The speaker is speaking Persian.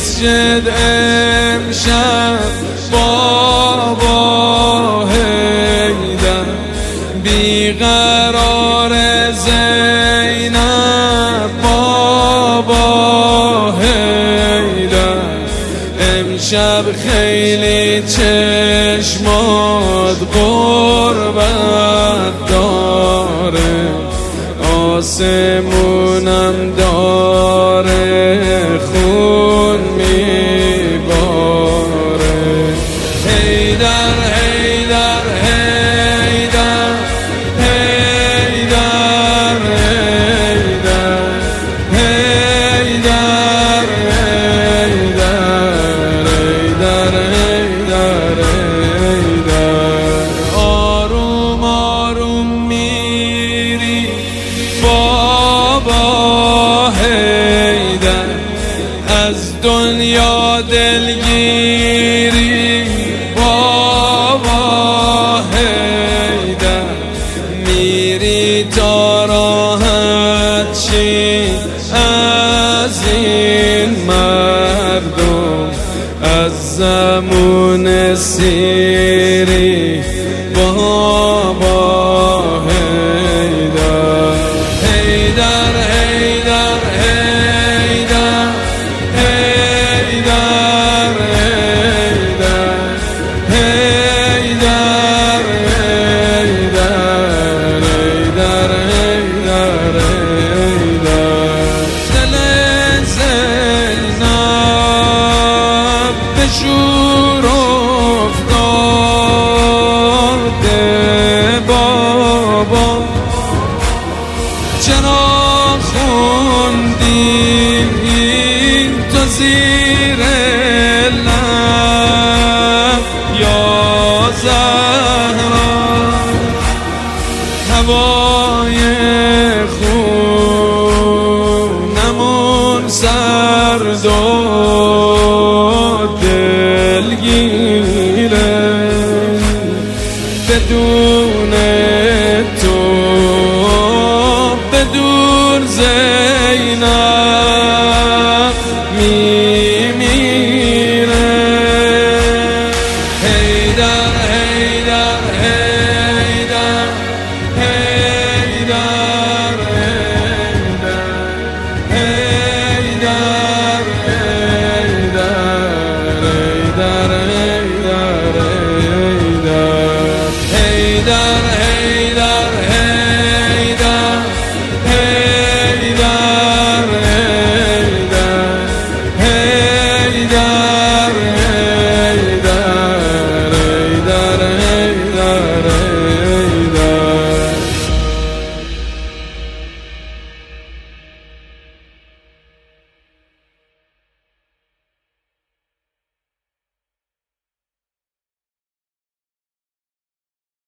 مسجد امشب بابا حیدر بیقرار زینب بابا حیدر امشب خیلی چشمات غربت داره آسمونم داره خون میباره حیدر حیدر حیدر حیدر حیدر حیدر حیدر حیدر حیدر آروم آروم میری بابا حیدر از دنیا دلگیری بابا حیدر میری تا راحت شی از این مردم از زمون سیری بابا حیدر حیدر حیدر حیدر حیدر حیدر حیدر حیدر حیدر دل زینب به شور افتاده بابا چرا خوندی تو زیر لب یا زهرا